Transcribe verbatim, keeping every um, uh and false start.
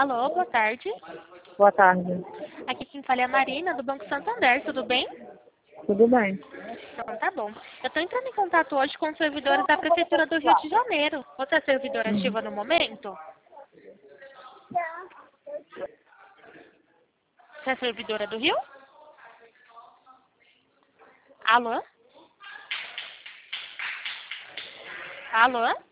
Alô, boa tarde. Boa tarde. Aqui quem fala é a Marina, do Banco Santander, tudo bem? Tudo bem? Então tá bom. Eu estou entrando em contato hoje com servidores da Prefeitura do Rio de Janeiro. Você é servidora Uhum. ativa no momento? Você é servidora do Rio? Alô? Alô?